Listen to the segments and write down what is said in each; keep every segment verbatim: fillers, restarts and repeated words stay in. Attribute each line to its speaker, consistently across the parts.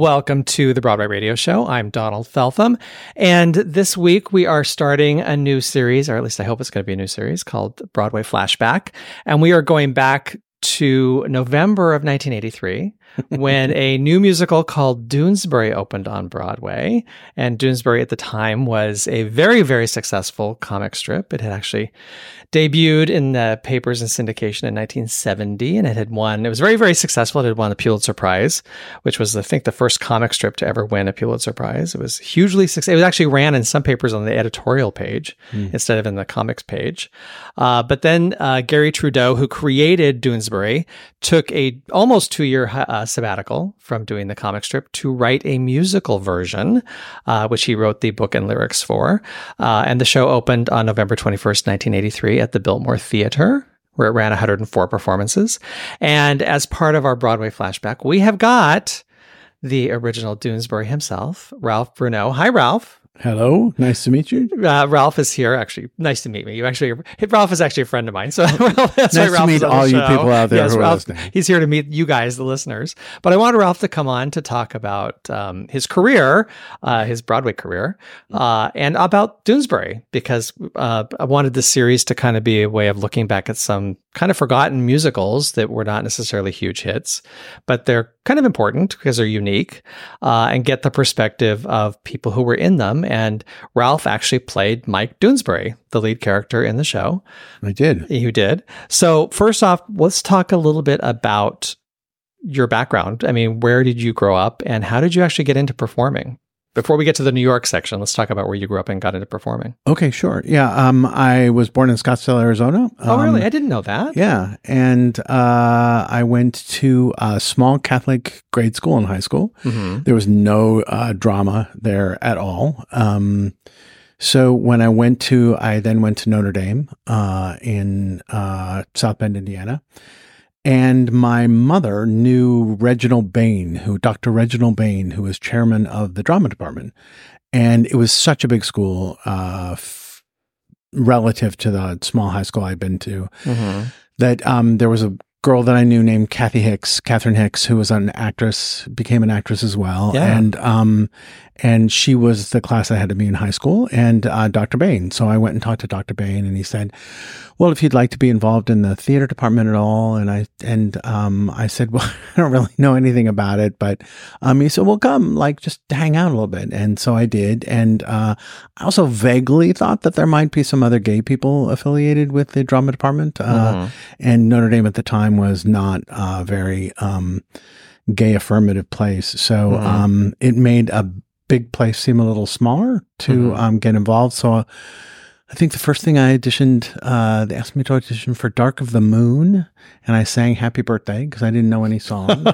Speaker 1: Welcome to the Broadway Radio Show. I'm Donald Feltham, and this week we are starting a new series, or at least I hope it's going to be a new series, called Broadway Flashback, and we are going back to November of nineteen eighty-three, when a new musical called Doonesbury opened on Broadway. And Doonesbury at the time was a very, very successful comic strip. It had actually debuted in the papers and syndication in nineteen seventy, and it had won, it was very, very successful. It had won the Pulitzer Prize, which was, I think, the first comic strip to ever win a Pulitzer Prize. It was hugely successful. It was actually ran in some papers on the editorial page mm. instead of in the comics page. Uh, but then uh, Gary Trudeau, who created Doonesbury, took a almost two-year uh, sabbatical from doing the comic strip to write a musical version, uh, which he wrote the book and lyrics for. Uh, and the show opened on November twenty-first, nineteen eighty-three at the Biltmore Theater, where it ran one hundred four performances. And as part of our Broadway flashback, we have got the original Doonesbury himself, Ralph Bruneau. Hi, Ralph.
Speaker 2: Hello, nice to meet you.
Speaker 1: Uh, Ralph is here. Actually, nice to meet me. You actually, Ralph is actually a friend of mine. So Ralph, that's
Speaker 2: nice
Speaker 1: why Ralph
Speaker 2: to meet all you people out there
Speaker 1: yes,
Speaker 2: who are
Speaker 1: Ralph,
Speaker 2: listening.
Speaker 1: He's here to meet you guys, the listeners. But I wanted Ralph to come on to talk about um, his career, uh, his Broadway career, uh, and about Doonesbury, because uh, I wanted this series to kind of be a way of looking back at some kind of forgotten musicals that were not necessarily huge hits, but they're kind of important because they're unique, uh, and get the perspective of people who were in them. And Ralph actually played Mike Doonesbury, the lead character in the show.
Speaker 2: I did.
Speaker 1: You did. So first off, let's talk a little bit about your background. I mean, where did you grow up and how did you actually get into performing? Before we get to the New York section, let's talk about where you grew up and got into performing.
Speaker 2: Okay, sure. Yeah, um, I was born in Scottsdale, Arizona. Um,
Speaker 1: oh, really? I didn't know that.
Speaker 2: Yeah, and uh, I went to a small Catholic grade school in high school. Mm-hmm. There was no uh, drama there at all. Um, so when I went to, I then went to Notre Dame uh, in uh, South Bend, Indiana. And my mother knew Reginald Bain, who Doctor Reginald Bain, who was chairman of the drama department. And it was such a big school uh, f- relative to the small high school I'd been to, mm-hmm. that um, there was a girl that I knew named Kathy Hicks, Catherine Hicks, who was an actress, became an actress as well.
Speaker 1: Yeah.
Speaker 2: And um, and she was the class ahead of me in high school, and uh, Doctor Bain. So I went and talked to Doctor Bain, and he said, well, if you'd like to be involved in the theater department at all. And I, and, um, I said, well, I don't really know anything about it, but, um, he said, well, come, like, just hang out a little bit. And so I did. And, uh, I also vaguely thought that there might be some other gay people affiliated with the drama department. Uh, mm-hmm. and Notre Dame at the time was not a very, um, gay affirmative place. So, mm-hmm. um, it made a big place seem a little smaller to, mm-hmm. um, get involved. So, I think the first thing I auditioned, uh, they asked me to audition for Dark of the Moon, and I sang Happy Birthday because I didn't know any song.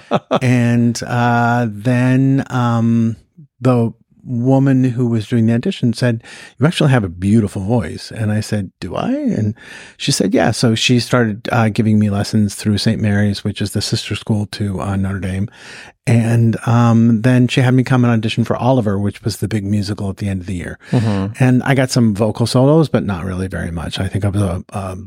Speaker 2: and uh, then um, the woman who was doing the audition said, you actually have a beautiful voice. And I said, do I? And she said, yeah. So she started uh, giving me lessons through Saint Mary's, which is the sister school to uh, Notre Dame. And um, then she had me come and audition for Oliver, which was the big musical at the end of the year. Mm-hmm. And I got some vocal solos, but not really very much. I think I was a, um,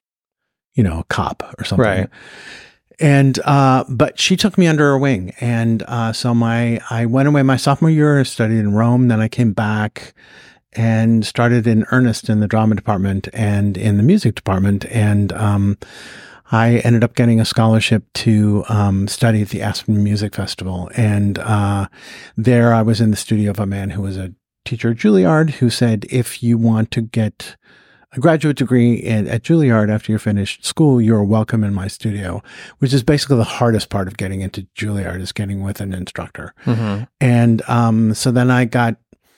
Speaker 2: you know, a cop or something.
Speaker 1: Right.
Speaker 2: And, uh, but she took me under her wing. And, uh, so my, I went away my sophomore year, studied in Rome. Then I came back and started in earnest in the drama department and in the music department. And, um, I ended up getting a scholarship to, um, study at the Aspen Music Festival. And, uh, there I was in the studio of a man who was a teacher at Juilliard who said, if you want to get a graduate degree at, at Juilliard after you're finished school, you're welcome in my studio, which is basically the hardest part of getting into Juilliard is getting with an instructor. Mm-hmm. And um, so then I got,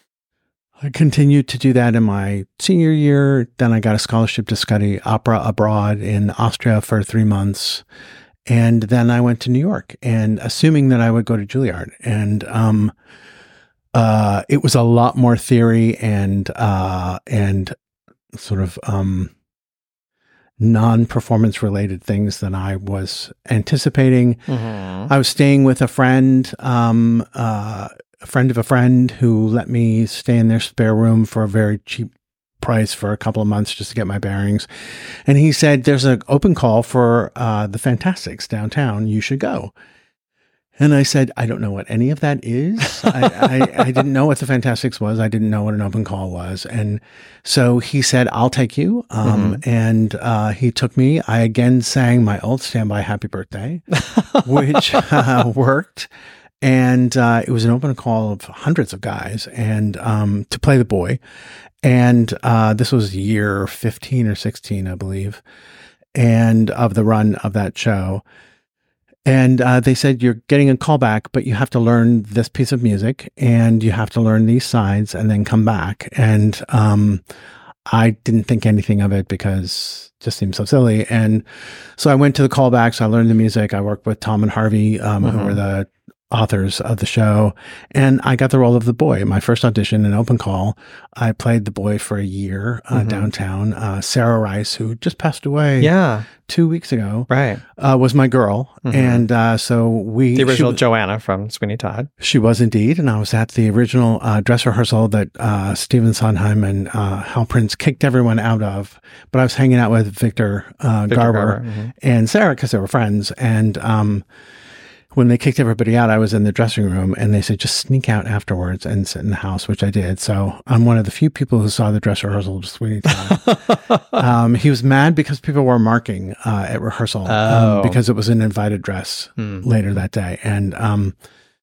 Speaker 2: I continued to do that in my senior year. Then I got a scholarship to study opera abroad in Austria for three months. And then I went to New York and assuming that I would go to Juilliard. And um, uh, it was a lot more theory and uh, and sort of um, non-performance related things than I was anticipating. Mm-hmm. I was staying with a friend, um, uh, a friend of a friend who let me stay in their spare room for a very cheap price for a couple of months just to get my bearings. And he said, there's an open call for uh, the Fantastics downtown. You should go. And I said, I don't know what any of that is. I, I, I didn't know what the Fantastics was. I didn't know what an open call was. And so he said, I'll take you. Um, mm-hmm. And uh, he took me. I again sang my old standby Happy Birthday, which uh, worked. And uh, it was an open call of hundreds of guys and um, to play the boy. And uh, this was year fifteen or sixteen, I believe, and of the run of that show. And uh, they said, you're getting a call back, but you have to learn this piece of music and you have to learn these sides and then come back. And um, I didn't think anything of it because it just seemed so silly. And so I went to the callbacks. I learned the music. I worked with Tom and Harvey, um, mm-hmm. who were the authors of the show. And I got the role of the boy. My first audition, an open call. I played the boy for a year uh, mm-hmm. downtown. Uh, Sarah Rice, who just passed away
Speaker 1: yeah.
Speaker 2: two weeks ago,
Speaker 1: right,
Speaker 2: uh, was my girl. Mm-hmm. And uh, so we...
Speaker 1: The original
Speaker 2: was,
Speaker 1: Joanna from Sweeney Todd.
Speaker 2: She was indeed. And I was at the original uh, dress rehearsal that uh, Stephen Sondheim and uh, Hal Prince kicked everyone out of. But I was hanging out with Victor, uh, Victor Garber, Garber. Mm-hmm. and Sarah because they were friends. And... Um, when they kicked everybody out, I was in the dressing room and they said, just sneak out afterwards and sit in the house, which I did. So I'm one of the few people who saw the dress rehearsal of Sweeney Todd. um, he was mad because people were marking uh, at rehearsal
Speaker 1: oh.
Speaker 2: um, because it was an invited dress hmm. later that day. And um,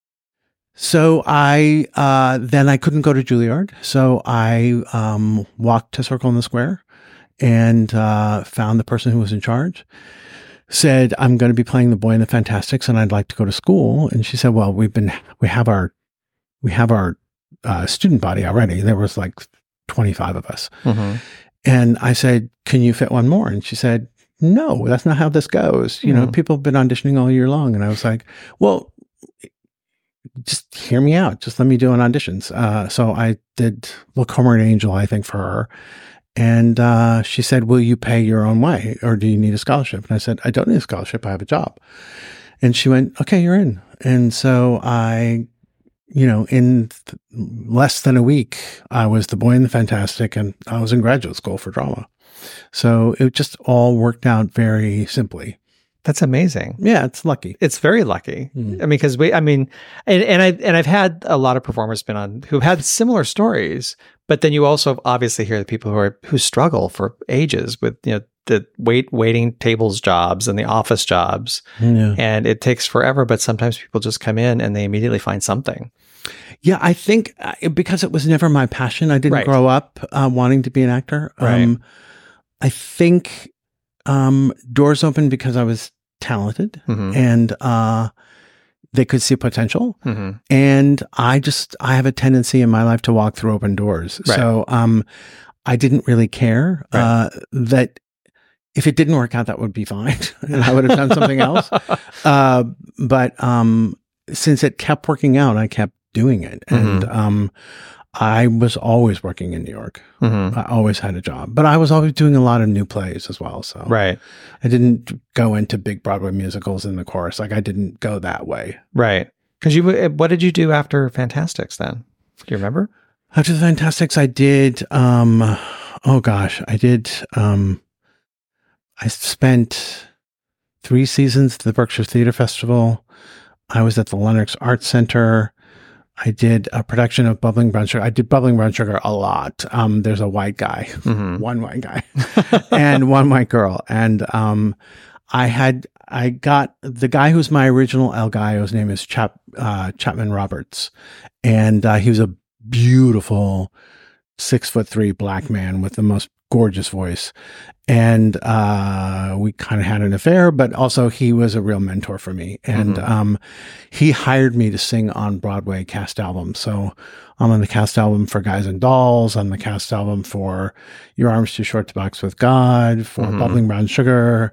Speaker 2: so I, uh, then I couldn't go to Juilliard. So I um, walked to Circle in the Square and uh, found the person who was in charge. Said, I'm going to be playing the boy in the Fantastics and I'd like to go to school. And she said, well, we've been, we have our, we have our uh, student body already. There was like twenty-five of us. Mm-hmm. And I said, can you fit one more? And she said, no, that's not how this goes. You mm-hmm. know, people have been auditioning all year long. And I was like, well, just hear me out. Just let me do an auditions. Uh, so I did Look Homeward Angel, I think, for her. And uh, she said, will you pay your own way or do you need a scholarship? And I said, I don't need a scholarship. I have a job. And she went, okay, you're in. And so I, you know, in th- less than a week, I was the boy in the Fantastic and I was in graduate school for drama. So it just all worked out very simply.
Speaker 1: That's amazing.
Speaker 2: Yeah, it's lucky.
Speaker 1: It's very lucky. Mm. I mean, because we, I mean, and, and I and I've had a lot of performers been on who've had similar stories, but then you also obviously hear the people who are who struggle for ages with you know the wait waiting tables jobs and the office jobs, yeah. and it takes forever. But sometimes people just come in and they immediately find something.
Speaker 2: Yeah, I think uh, because it was never my passion. I didn't right. grow up uh, wanting to be an actor.
Speaker 1: Right.
Speaker 2: Um, I think um, doors opened because I was talented mm-hmm. and uh they could see potential mm-hmm. and I just I have a tendency in my life to walk through open doors right. so um I didn't really care right. uh that if it didn't work out that would be fine and I would have done something else uh but um since it kept working out I kept doing it and mm-hmm. um I was always working in New York. Mm-hmm. I always had a job, but I was always doing a lot of new plays as well. So
Speaker 1: right.
Speaker 2: I didn't go into big Broadway musicals in the chorus. Like I didn't go that way.
Speaker 1: Right. Because you, what did you do after Fantastics then? Do you remember?
Speaker 2: After the Fantastics, I did, um, oh gosh, I did, um, I spent three seasons at the Berkshire Theater Festival. I was at the Lenox Arts Center. I did a production of Bubbling Brown Sugar. I did Bubbling Brown Sugar a lot. Um, there's a white guy, mm-hmm. one white guy, and one white girl. And um, I had, I got the guy who's my original El Gallo. His name is Chap, uh, Chapman Roberts. And uh, he was a beautiful six foot three black man with the most gorgeous voice. And uh, we kind of had an affair, but also he was a real mentor for me. And mm-hmm. um, he hired me to sing on Broadway cast albums. So I'm on the cast album for Guys and Dolls, on the cast album for Your Arms Too Short to Box with God, for mm-hmm. Bubbling Brown Sugar,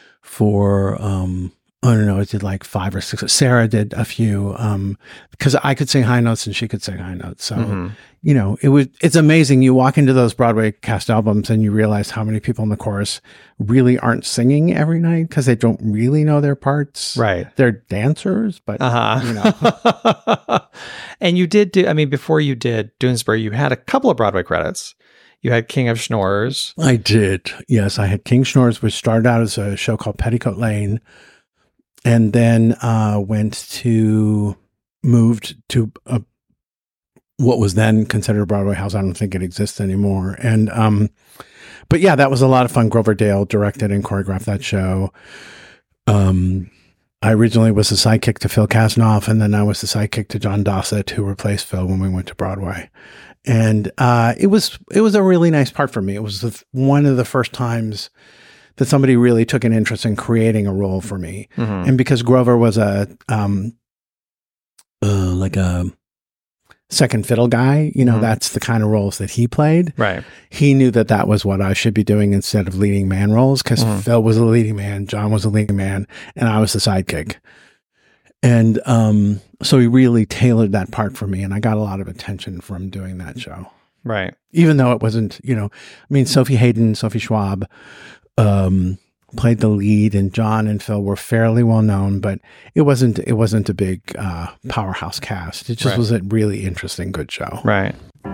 Speaker 2: for, um, I don't know, I did like five or six. Sarah did a few um, because I could sing high notes and she could sing high notes. So, mm-hmm. you know, it was, it's amazing. You walk into those Broadway cast albums and you realize how many people in the chorus really aren't singing every night because they don't really know their parts.
Speaker 1: Right.
Speaker 2: They're dancers, but,
Speaker 1: uh-huh.
Speaker 2: you know.
Speaker 1: And you did do, I mean, before you did Doonesbury, you had a couple of Broadway credits. You had King of Schnorrs.
Speaker 2: I did. Yes, I had King Schnorrs, which started out as a show called Petticoat Lane. and then uh, went to moved to a, what was then considered a Broadway house. I don't think it exists anymore. And um, but yeah, that was a lot of fun. Grover Dale directed and choreographed that show. Um, I originally was the sidekick to Phil Kasnoff, and then I was the sidekick to John Dossett, who replaced Phil when we went to Broadway. And uh, it was it was a really nice part for me. It was the, one of the first times that somebody really took an interest in creating a role for me. Mm-hmm. And because Grover was a um, uh, like a second fiddle guy, you know, mm-hmm. that's the kind of roles that he played.
Speaker 1: Right.
Speaker 2: He knew that that was what I should be doing instead of leading man roles, because mm-hmm. Phil was a leading man, John was a leading man, and I was the sidekick. And um, so he really tailored that part for me, and I got a lot of attention from doing that show.
Speaker 1: Right.
Speaker 2: Even though it wasn't, you know, I mean, Sophie Hayden, Sophie Schwab um, played the lead, and John and Phil were fairly well known, but it wasn't it wasn't a big uh, powerhouse cast. It just right. was a really interesting, good show.
Speaker 1: Right.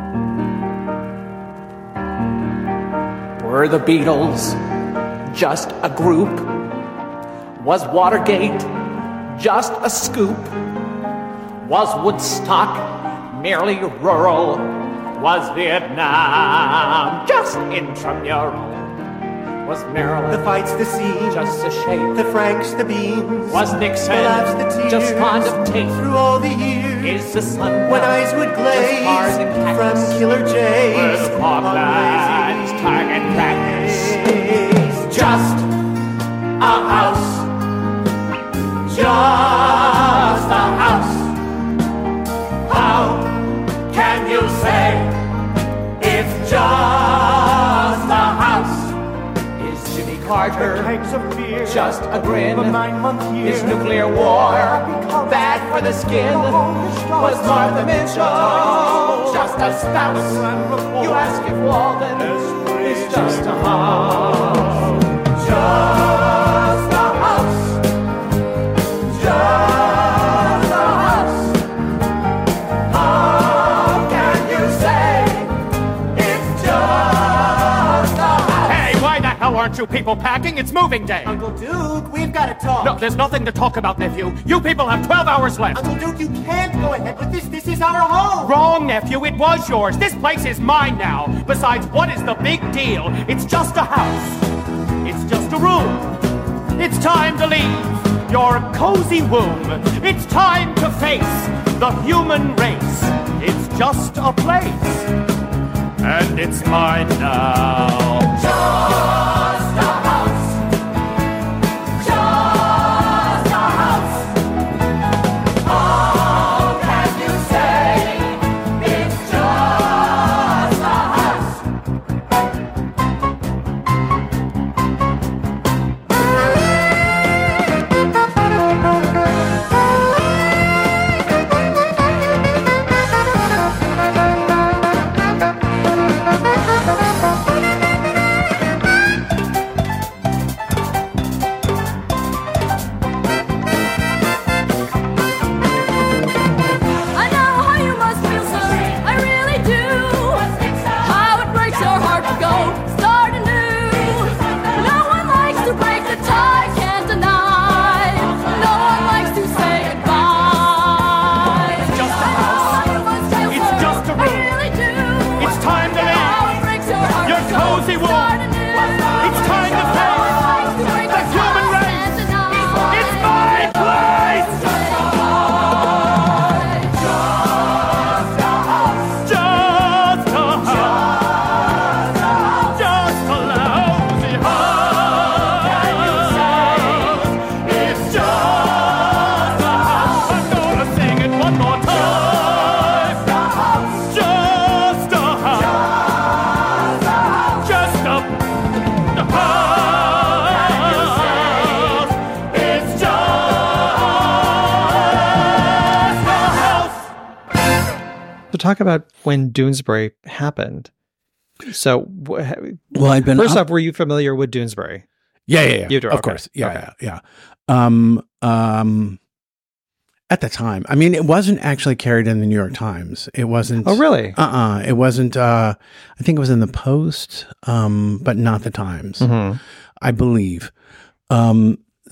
Speaker 3: Were the Beatles just a group? Was Watergate just a scoop? Was Woodstock merely rural? Was Vietnam just intramural? Was Maryland
Speaker 4: the fights, the scenes,
Speaker 3: just a shape?
Speaker 4: The Franks, the beams,
Speaker 3: was Nixon
Speaker 4: the laughs, the tears,
Speaker 3: just fond of tape?
Speaker 4: Through all the years,
Speaker 3: is the sun
Speaker 4: when eyes would glaze from Killer Jays?
Speaker 3: Were the Falklands target practice? Just a house. Just a house. How can you say it's just a house? Is Jimmy Carter
Speaker 4: of fear,
Speaker 3: just a grin?
Speaker 4: A nine-month year,
Speaker 3: is nuclear war bad for the skin? Was Martha Mitchell just a spouse? You ask if Walden is just a house. Just a house. Just a house. How can you say it's just a house?
Speaker 5: Hey, why the hell aren't you people packing? It's moving day.
Speaker 4: Uncle Duke, we've got to talk.
Speaker 5: No, there's nothing to talk about, nephew. You people have twelve hours left.
Speaker 4: Uncle Duke, you can't go ahead with this. This is our home.
Speaker 5: Wrong, nephew. It was yours. This place is mine now. Besides, what is the big deal? It's just a house. It's just a room. It's time to leave your cozy womb. It's time to face the human race. It's just a place, and it's mine now.
Speaker 3: Just a house. Just a house. How can you say it's just a house?
Speaker 1: Talk about when Doonesbury happened. So, w-
Speaker 2: well, I'd been
Speaker 1: first
Speaker 2: up-
Speaker 1: off, were you familiar with Doonesbury?
Speaker 2: Yeah, yeah, yeah.
Speaker 1: You do,
Speaker 2: of
Speaker 1: okay.
Speaker 2: course. Yeah,
Speaker 1: okay.
Speaker 2: yeah, yeah. Um, um, at the time, I mean, it wasn't actually carried in the New York Times. It wasn't.
Speaker 1: Oh, really?
Speaker 2: Uh-uh. It wasn't. Uh, I think it was in the Post, um, but not the Times. Mm-hmm. I believe. Um,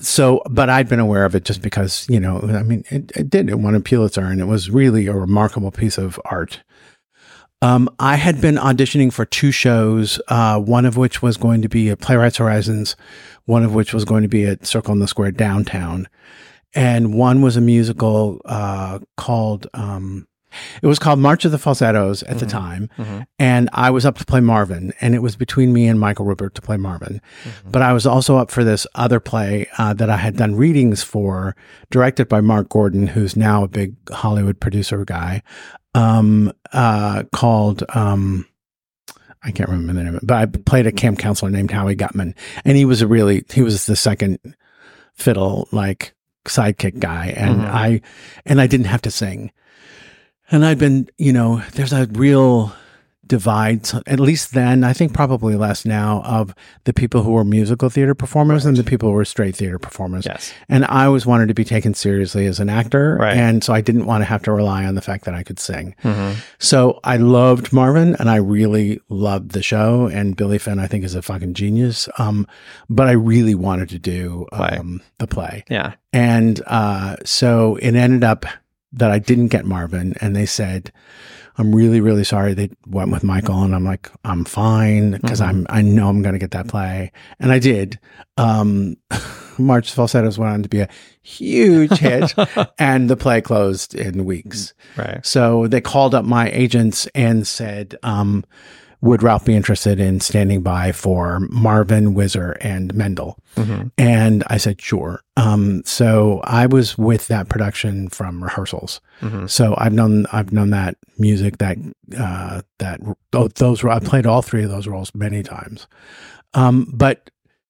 Speaker 2: so, but I'd been aware of it just because, you know, I mean, it, it did. It won a Pulitzer, and it was really a remarkable piece of art. Um, I had been auditioning for two shows, uh, one of which was going to be at Playwrights Horizons, one of which was going to be at Circle in the Square downtown. And one was a musical uh, called, um, it was called March of the Falsettos at mm-hmm. the time. Mm-hmm. And I was up to play Marvin, and it was between me and Michael Rupert to play Marvin. Mm-hmm. But I was also up for this other play uh, that I had done readings for, directed by Mark Gordon, who's now a big Hollywood producer guy. Um, uh, called, um, I can't remember the name of it, but I played a camp counselor named Howie Gutman, and he was a really, he was the second fiddle, like sidekick guy. And mm-hmm. I, and I didn't have to sing. And I'd been, you know, there's a real divide, at least then, I think probably less now, of the people who were musical theater performers right. and the people who were straight theater performers.
Speaker 1: Yes.
Speaker 2: And I always wanted to be taken seriously as an actor.
Speaker 1: Right.
Speaker 2: And so I didn't want to have to rely on the fact that I could sing.
Speaker 1: Mm-hmm.
Speaker 2: So I loved Marvin, and I really loved the show. And Billy Finn, I think, is a fucking genius. Um, but I really wanted to do um,
Speaker 1: play.
Speaker 2: the play.
Speaker 1: Yeah.
Speaker 2: And uh, so it ended up that I didn't get Marvin, and they said, I'm really, really sorry they went with Michael. And I'm like, I'm fine, because mm-hmm. I'm, I know I'm going to get that play. And I did. Um, March of the Falsettos went on to be a huge hit, and the play closed in weeks.
Speaker 1: Right.
Speaker 2: So they called up my agents and said, um, would Ralph be interested in standing by for Marvin, Whizzer, and Mendel? Mm-hmm. And I said, sure. Um, so I was with that production from rehearsals. Mm-hmm. So I've known, I've known that music, that, uh, that, those, I played all three of those roles many times. Um, but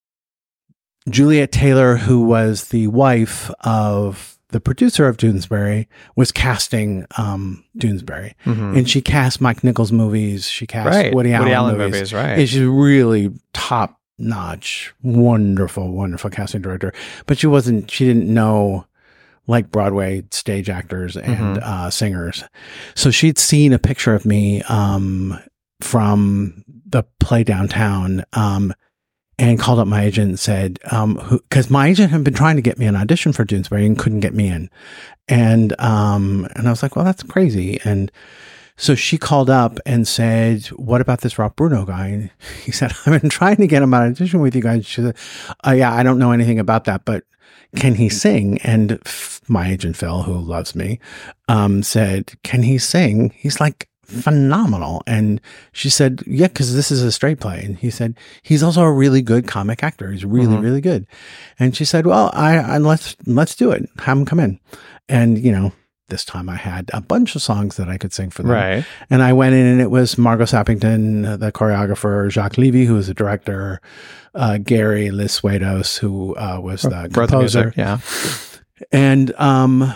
Speaker 2: Juliet Taylor, who was the wife of the producer of Doonesbury, was casting um, Doonesbury. Mm-hmm. And she cast Mike Nichols movies. She cast
Speaker 1: right.
Speaker 2: Woody Allen,
Speaker 1: Woody Allen
Speaker 2: movies.
Speaker 1: movies. Right.
Speaker 2: And she's really top-notch, wonderful, wonderful casting director. But she wasn't, she didn't know like Broadway stage actors and mm-hmm. uh, singers. So she'd seen a picture of me um, from the play downtown, um, and called up my agent and said, um, because my agent had been trying to get me an audition for Doonesbury and couldn't get me in. And, um, and I was like, well, that's crazy. And so she called up and said, what about this Ralph Bruno guy? And he said, I've been trying to get him on audition with you guys. She said, oh yeah, I don't know anything about that, but can he sing? And f- my agent, Phil, who loves me, um, said, can he sing? He's like, phenomenal. And she said, yeah, because this is a straight play. And he said, he's also a really good comic actor. He's really, mm-hmm. really good. And she said, well, I, I let's let's do it. Have him come in. And you know, this time I had a bunch of songs that I could sing for them.
Speaker 1: Right.
Speaker 2: And I went in, and it was Margot Sappington, the choreographer, Jacques Levy, who was the director, uh, Gary Lisuedos, who uh, was the
Speaker 1: Brought
Speaker 2: composer.
Speaker 1: The music, yeah.
Speaker 2: And um.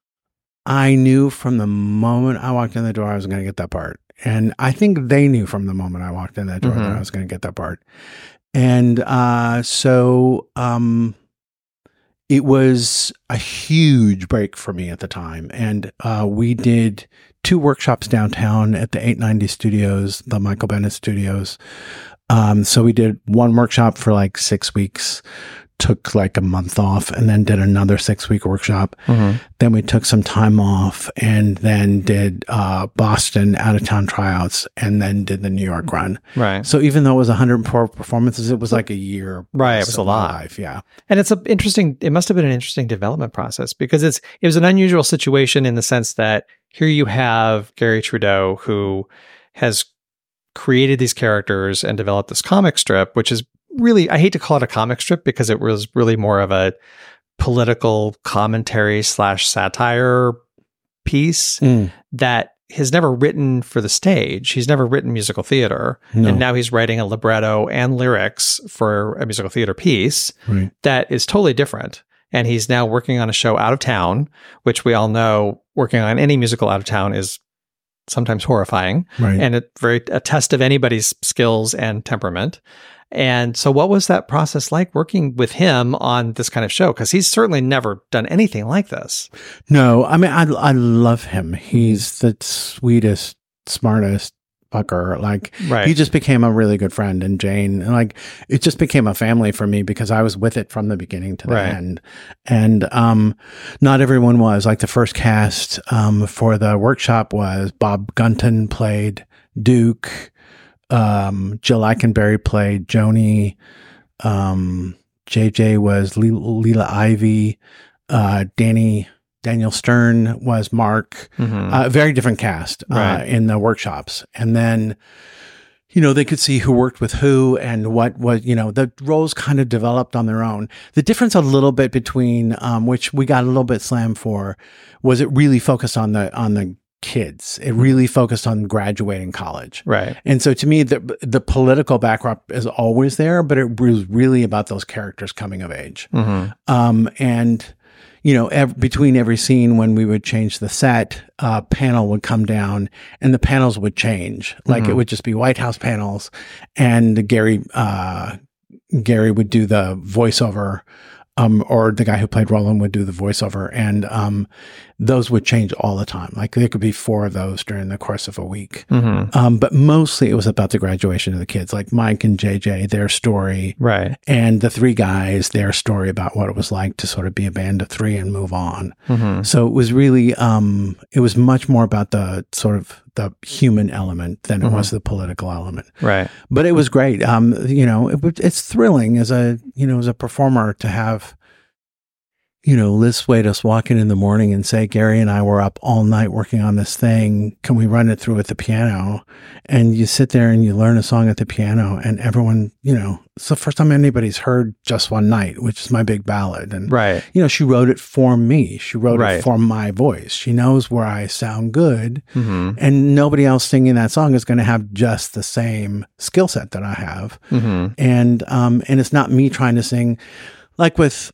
Speaker 2: I knew from the moment I walked in the door, I was going to get that part. And I think they knew from the moment I walked in that door mm-hmm. that I was going to get that part. And uh, so um, it was a huge break for me at the time. And uh, we did two workshops downtown at the eight ninety Studios, the Michael Bennett Studios. Um, so we did one workshop for like six weeks. Took like a month off, and then did another six week workshop. Mm-hmm. Then we took some time off, and then did uh, Boston out of town tryouts, and then did the New York run.
Speaker 1: Right.
Speaker 2: So even though it was one hundred four performances, it was like a year.
Speaker 1: Right. It was a lot.
Speaker 2: Life, yeah.
Speaker 1: And it's a interesting, it must have been an interesting development process, because it's, it was an unusual situation in the sense that here you have Gary Trudeau, who has created these characters and developed this comic strip, which is really, I hate to call it a comic strip, because it was really more of a political commentary slash satire piece mm. that has never written for the stage. He's never written musical theater. No. And now he's writing a libretto and lyrics for a musical theater piece right. that is totally different. And he's now working on a show out of town, which we all know working on any musical out of town is sometimes horrifying right. and a very a test of anybody's skills and temperament. And so what was that process like working with him on this kind of show? Because he's certainly never done anything like this.
Speaker 2: No, I mean, I, I love him. He's the sweetest, smartest, Pucker. Like
Speaker 1: Right.
Speaker 2: he just became a really good friend, and Jane, and like it just became a family for me because I was with it from the beginning to the
Speaker 1: Right.
Speaker 2: end. And um, not everyone was. Like the first cast um, for the workshop was Bob Gunton played Duke, um, Jill Eikenberry played Joni, um, J J was Le- Leela Ivy, uh, Danny. Daniel Stern was Mark,
Speaker 1: Mhm.
Speaker 2: uh, very different cast uh,
Speaker 1: Right.
Speaker 2: in the workshops. And then, you know, they could see who worked with who and what was, you know, the roles kind of developed on their own. The difference a little bit between, um, which we got a little bit slammed for, was it really focused on the, on the kids. It really focused on graduating college.
Speaker 1: Right.
Speaker 2: And so to me, the, the political backdrop is always there, but it was really about those characters coming of age.
Speaker 1: Mhm.
Speaker 2: Um, and, you know, ev- between every scene when we would change the set, uh, panel would come down and the panels would change. Like it would just be White House panels, and Gary, uh, Gary would do the voiceover, um, or the guy who played Roland would do the voiceover, and um, those would change all the time. Like there could be four of those during the course of a week.
Speaker 1: Mhm.
Speaker 2: Um, but mostly it was about the graduation of the kids, like Mike and J J, their story,
Speaker 1: Right.
Speaker 2: and the three guys, their story about what it was like to sort of be a band of three and move on.
Speaker 1: Mhm.
Speaker 2: So it was really, um, it was much more about the sort of the human element than it was the political element.
Speaker 1: Right.
Speaker 2: But it was great. Um, you know, it, was- it's thrilling as a, you know, as a performer to have, you know, Liz Swados walk in in the morning and say, Gary and I were up all night working on this thing. Can we run it through at the piano? And you sit there and you learn a song at the piano, and everyone, you know, it's the first time anybody's heard Just One Night, which is my big ballad. And,
Speaker 1: Right.
Speaker 2: you know, she wrote it for me. She wrote
Speaker 1: Right.
Speaker 2: it for my voice. She knows where I sound good.
Speaker 1: Mhm.
Speaker 2: And nobody else singing that song is going to have just the same skill set that I have.
Speaker 1: Mhm.
Speaker 2: And, um, and it's not me trying to sing like with,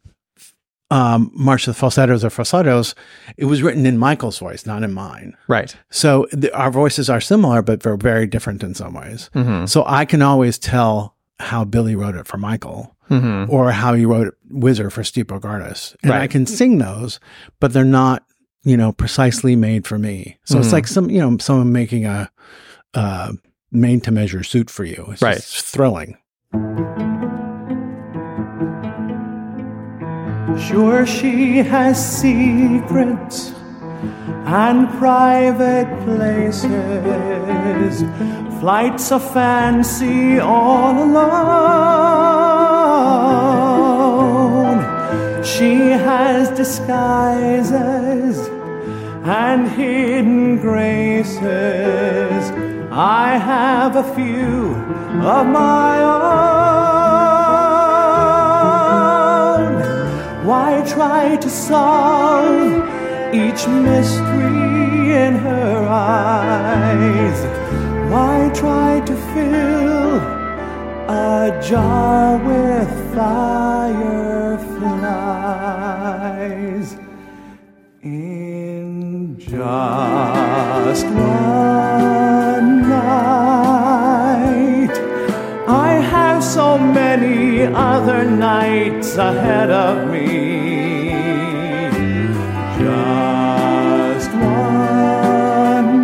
Speaker 2: um, March of the Falsettos or Falsettos. It was written in Michael's voice, not in mine.
Speaker 1: Right.
Speaker 2: So the, our voices are similar, but they're very different in some ways.
Speaker 1: Mhm.
Speaker 2: So I can always tell how Billy wrote it for Michael,
Speaker 1: Mhm.
Speaker 2: or how he wrote it, Whizzer for Steve Bogardus. And
Speaker 1: Right.
Speaker 2: I can sing those, but they're not, you know, precisely made for me. So
Speaker 1: Mhm.
Speaker 2: it's like some, you know, someone making a, uh, made to measure suit for you. It's
Speaker 1: Right.
Speaker 2: just thrilling.
Speaker 4: Sure, she has secrets and private places, flights of fancy all alone. She has disguises and hidden graces. I have a few of my own. Why try to solve each mystery in her eyes? Why try to fill a jar with fireflies? In just one night, I have so many other nights ahead of me. Just one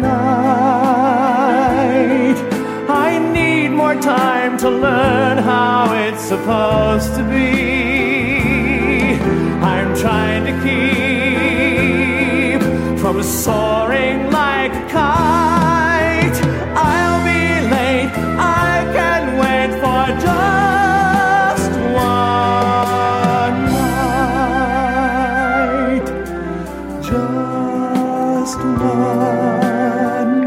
Speaker 4: night. I need more time to learn how it's supposed to be. I'm trying to keep from soaring like a kite. I'll be late. I can wait for just one night. Just one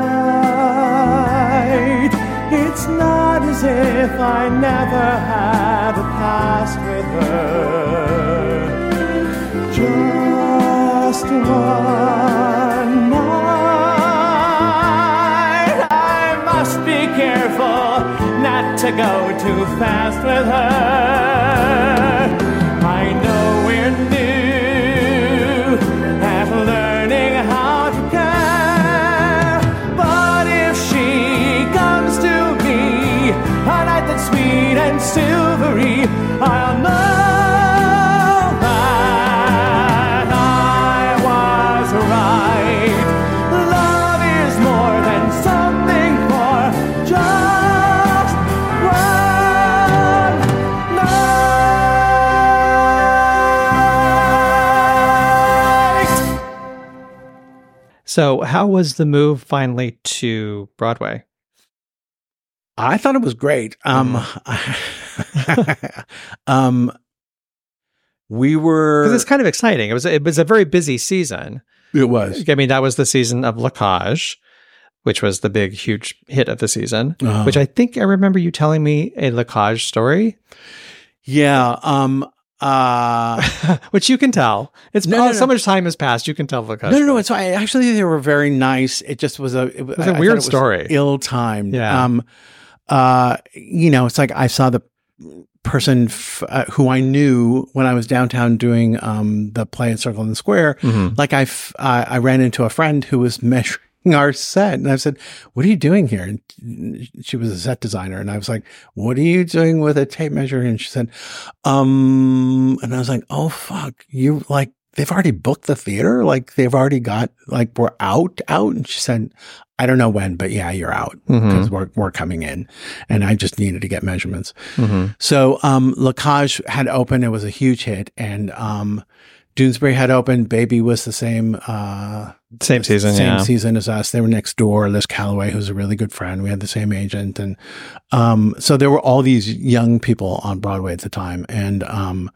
Speaker 4: night. It's not as if I never had a past with her. Just one night. I must be careful not to go too fast with her. I know we're new at learning how to care, but if she comes to me a night that's sweet and silvery, I'll know that I was right. Love is more than something for
Speaker 1: So how was the move finally to Broadway?
Speaker 2: I thought it was great. Um,
Speaker 1: Mm.
Speaker 2: um, we were.
Speaker 1: Because it's kind of exciting. It was it was a very busy season.
Speaker 2: It was.
Speaker 1: I mean, that was the season of La Cage, which was the big, huge hit of the season.
Speaker 2: Uh-huh.
Speaker 1: Which I think I remember you telling me a La Cage story.
Speaker 2: Yeah. Um. Uh.
Speaker 1: Which you can tell. It's
Speaker 2: No,
Speaker 1: oh,
Speaker 2: no,
Speaker 1: so
Speaker 2: no.
Speaker 1: much time has passed. You can tell La Cage.
Speaker 2: No, no, no. It's I, actually they were very nice. It just was a. It
Speaker 1: was a weird story.
Speaker 2: Ill timed.
Speaker 1: Yeah.
Speaker 2: Um. Uh. You know, it's like I saw the person f- uh, who I knew when I was downtown doing um the play at Circle in the Square.
Speaker 1: Mhm.
Speaker 2: Like I, f- uh, I ran into a friend who was measuring our set, and I said, "What are you doing here?" And she was a set designer, and I was like, "What are you doing with a tape measure?" And she said, "Um," and I was like, "Oh fuck, you like." They've already booked the theater. Like they've already got, like we're out, out. And she said, I don't know when, but yeah, you're out because
Speaker 1: Mhm.
Speaker 2: we're, we're coming in. And I just needed to get measurements.
Speaker 1: Mhm.
Speaker 2: So, um, La Cage had opened. It was a huge hit. And, um, Doonesbury had opened. Baby was the same, uh,
Speaker 1: Same season,
Speaker 2: same
Speaker 1: yeah.
Speaker 2: season as us. They were next door. Liz Calloway, who's a really good friend. We had the same agent. And, um, so there were all these young people on Broadway at the time. And, um,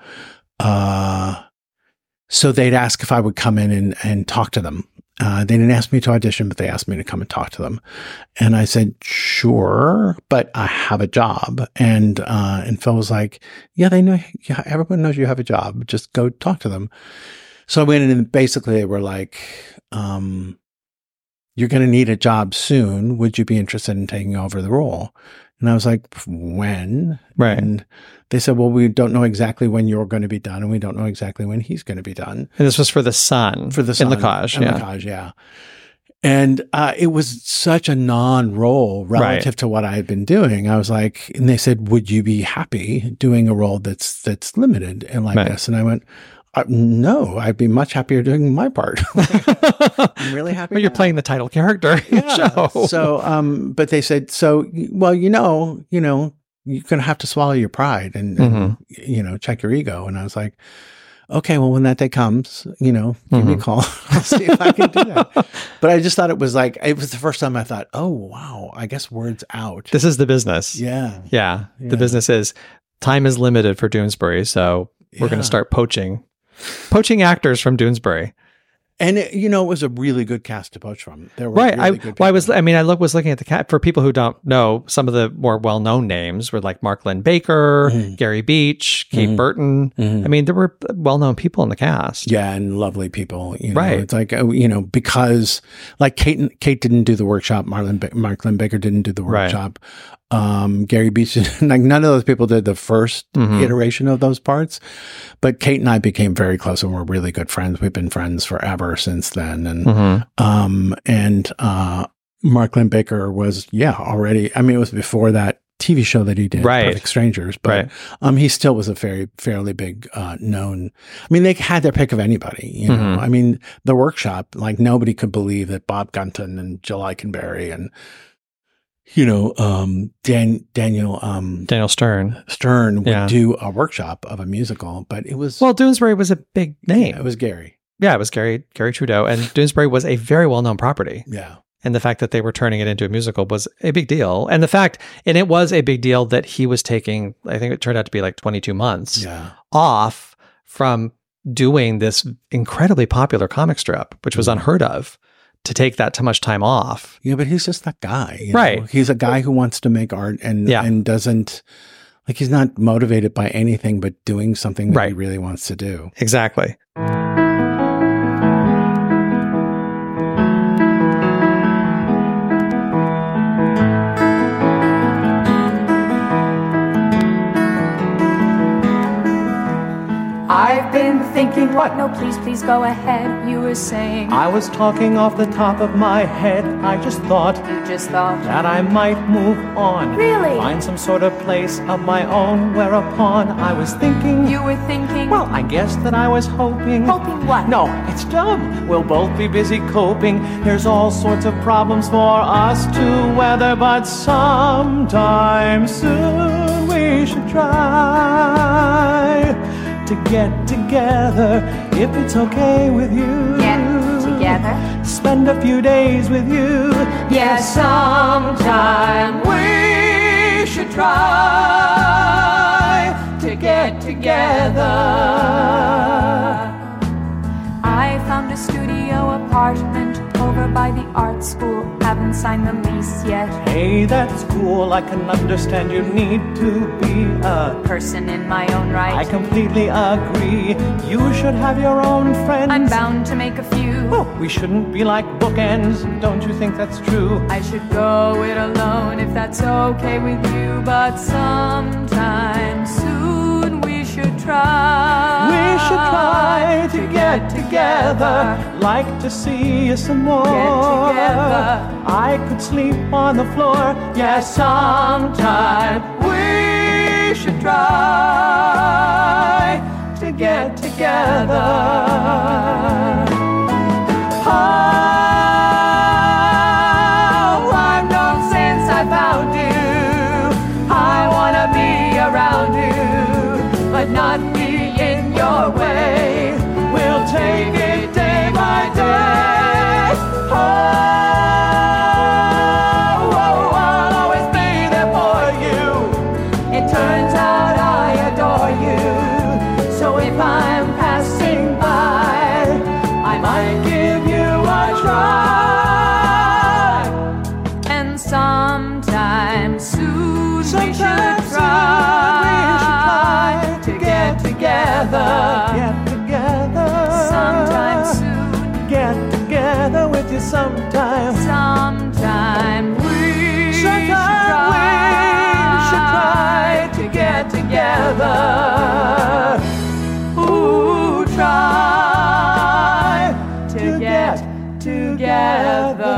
Speaker 2: uh, so they'd ask if I would come in and, and talk to them. Uh, they didn't ask me to audition, but they asked me to come and talk to them. And I said, sure, but I have a job. And, uh, and Phil was like, yeah, they know, yeah, everyone knows you have a job. Just go talk to them. So I went in and basically they were like, um, you're going to need a job soon. Would you be interested in taking over the role? And I was like, when?
Speaker 1: Right.
Speaker 2: And they said, well, we don't know exactly when you're going to be done, and we don't know exactly when he's going to be done.
Speaker 1: And this was for the Sun.
Speaker 2: For the
Speaker 1: in
Speaker 2: Sun.
Speaker 1: La Cage,
Speaker 2: In
Speaker 1: yeah.
Speaker 2: La Cage, yeah. And uh, it was such a non-role relative
Speaker 1: Right.
Speaker 2: to what I had been doing. I was like, and they said, would you be happy doing a role that's that's limited and like
Speaker 1: Right.
Speaker 2: this? And I went, uh, no, I'd be much happier doing my part. I'm really happy.
Speaker 1: But you're
Speaker 2: now.
Speaker 1: playing the title character in the
Speaker 2: Yeah.
Speaker 1: show.
Speaker 2: So, um, but they said, so, well, you know, you know, you're going to have to swallow your pride and, and
Speaker 1: Mhm.
Speaker 2: you know, check your ego. And I was like, okay, well, when that day comes, you know, give me a
Speaker 1: Mhm.
Speaker 2: call. I'll see if I can do that. But I just thought it was like, it was the first time I thought, oh, wow, I guess word's out.
Speaker 1: This is the business.
Speaker 2: yeah.
Speaker 1: Yeah.
Speaker 2: Yeah.
Speaker 1: The business is time is limited for Doonesbury. So we're going
Speaker 2: Yeah.
Speaker 1: to start poaching, poaching actors from Doonesbury.
Speaker 2: And, it, you know, it was a really good cast to poach from. There were
Speaker 1: Right.
Speaker 2: really
Speaker 1: I,
Speaker 2: good
Speaker 1: well, I was,
Speaker 2: people.
Speaker 1: I mean, I look, was looking at the cat for people who don't know, some of the more well-known names were like Mark Lynn Baker,
Speaker 2: Mhm.
Speaker 1: Gary Beach, Kate
Speaker 2: Mhm.
Speaker 1: Burton.
Speaker 2: Mhm.
Speaker 1: I mean, there were well-known people in the cast.
Speaker 2: Yeah, and lovely people. You know,
Speaker 1: Right.
Speaker 2: It's like, uh, you know, because like Kate, Kate didn't do the workshop. Marlon, Ba- Mark Lynn Baker didn't do the
Speaker 1: Right.
Speaker 2: workshop. Um, Gary Beach, like none of those people did the first
Speaker 1: Mhm.
Speaker 2: iteration of those parts. But Kate and I became very close and we're really good friends. We've been friends forever since then. And,
Speaker 1: Mhm.
Speaker 2: um, and, uh, Mark Lynn Baker was, yeah, already, I mean, it was before that T V show that he did,
Speaker 1: Right.
Speaker 2: Perfect Strangers, but,
Speaker 1: Right.
Speaker 2: um, he still was a very, fairly big, uh, known, I mean, they had their pick of anybody, you know,
Speaker 1: Mhm.
Speaker 2: I mean, the workshop, like nobody could believe that Bob Gunton and Jill Eikenberry and, you know, um, Dan, Daniel, um,
Speaker 1: Daniel Stern.
Speaker 2: Stern would
Speaker 1: Yeah.
Speaker 2: do a workshop of a musical, but it was,
Speaker 1: Well, Doonesbury was a big name.
Speaker 2: yeah, it was Gary.
Speaker 1: Yeah, it was Gary Gary Trudeau, and Doonesbury was a very well-known property.
Speaker 2: Yeah.
Speaker 1: And the fact that they were turning it into a musical was a big deal. And the fact, and it was a big deal that he was taking, I think it turned out to be like twenty-two months
Speaker 2: Yeah.
Speaker 1: off from doing this incredibly popular comic strip, which was
Speaker 2: Mhm.
Speaker 1: unheard of, to take that too much time off.
Speaker 2: Yeah, but he's just that guy, you
Speaker 1: Right.
Speaker 2: know? He's a guy who wants to make art and
Speaker 1: Yeah.
Speaker 2: and doesn't like he's not motivated by anything but doing something that he
Speaker 1: Right.
Speaker 2: really wants to do.
Speaker 1: Exactly.
Speaker 3: I've been thinking what
Speaker 6: No, please, please go ahead. You were saying
Speaker 5: I was talking off the top of my head. I just thought
Speaker 6: you just thought.
Speaker 5: that I might move on.
Speaker 6: Really?
Speaker 5: Find some sort of place of my own, whereupon I was thinking,
Speaker 6: You were thinking.
Speaker 5: well, I guess that I was hoping.
Speaker 6: Hoping what?
Speaker 5: No, it's dumb. We'll both be busy coping. There's all sorts of problems for us to weather, but sometime soon we should try to get together if it's okay with you.
Speaker 6: Get together. together.
Speaker 4: Spend a few days with you.
Speaker 6: Yes, sometime
Speaker 4: we should try to get together.
Speaker 6: I found a studio apartment over by the art school. Haven't signed the lease yet.
Speaker 4: Hey, that's cool. I can understand you need to be a
Speaker 6: Person in my own right.
Speaker 4: I completely agree. You should have your own friends.
Speaker 6: I'm bound to make a few.
Speaker 4: Oh, we shouldn't be like bookends. Don't you think that's true?
Speaker 6: I should go it alone if that's okay with you. But sometime soon we should try.
Speaker 4: We should try to get together. Like to see you some more.
Speaker 6: Get together.
Speaker 4: I could sleep on the floor. Yes, sometime we should try to get together. Oh, I've known since I found you. I wanna be around you, but not be in your way. We'll take it day by day. Oh, oh, I'll always be there for you. It turns out I adore you. So if I'm passing by, I might give you a try.
Speaker 6: And sometime soon we should
Speaker 4: Sometime soon
Speaker 6: try.
Speaker 4: we should try to get together. Get together.
Speaker 6: Sometime soon.
Speaker 4: Get together with you sometime.
Speaker 6: Sometime we
Speaker 4: Sometime we should try to get together. Ooh, try to get together.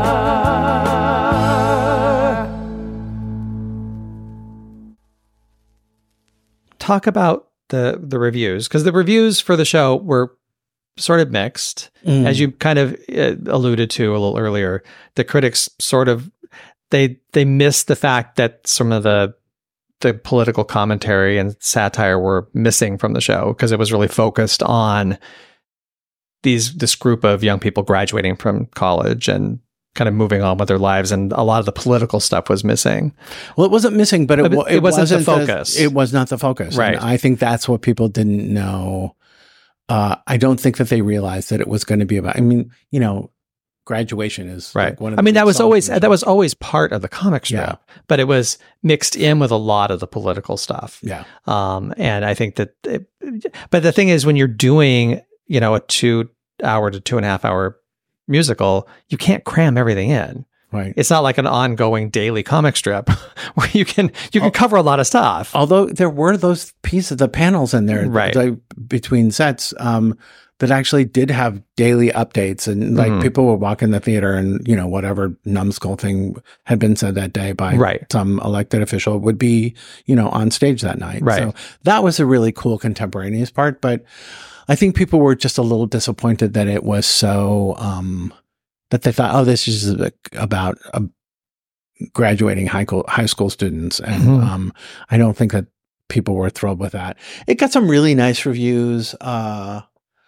Speaker 1: Talk about the the reviews, because the reviews for the show were sort of mixed,
Speaker 2: Mm.
Speaker 1: as you kind of uh, alluded to a little earlier. The critics sort of they they missed the fact that some of the the political commentary and satire were missing from the show, because it was really focused on these this group of young people graduating from college and kind of moving on with their lives, and a lot of the political stuff was missing.
Speaker 2: Well, it wasn't missing, but it,
Speaker 1: But it-
Speaker 2: wa-
Speaker 1: it wasn't the
Speaker 2: the
Speaker 1: focus.
Speaker 2: it was not the focus.
Speaker 1: Right.
Speaker 2: And I think that's what people didn't know. Uh, I don't think that they realized that it was going to be about, I mean, you know, graduation is
Speaker 1: Right.
Speaker 2: like one of
Speaker 1: I
Speaker 2: the
Speaker 1: mean,
Speaker 2: big
Speaker 1: that was
Speaker 2: songs
Speaker 1: always
Speaker 2: in the
Speaker 1: that
Speaker 2: show.
Speaker 1: was always part of the comic strip,
Speaker 2: Yeah.
Speaker 1: but it was mixed in with a lot of the political stuff.
Speaker 2: Yeah.
Speaker 1: Um, and I think that, it, but the thing is, when you're doing, you know, a two hour to two and a half hour musical, you can't cram everything in.
Speaker 2: Right.
Speaker 1: It's not like an ongoing daily comic strip where you can you can cover a lot of stuff.
Speaker 2: Although there were those pieces, the panels in there,
Speaker 1: Right.
Speaker 2: like, between sets, um, that actually did have daily updates, and like
Speaker 1: Mhm.
Speaker 2: people would walk in the theater, and you know whatever numbskull thing had been said that day by
Speaker 1: Right.
Speaker 2: some elected official would be, you know, on stage that night.
Speaker 1: Right.
Speaker 2: So that was a really cool contemporaneous part, but I think people were just a little disappointed that it was so um, that they thought, oh, this is about uh, graduating high school high school students, and
Speaker 1: Mhm.
Speaker 2: um, I don't think that people were thrilled with that. It got some really nice reviews, uh,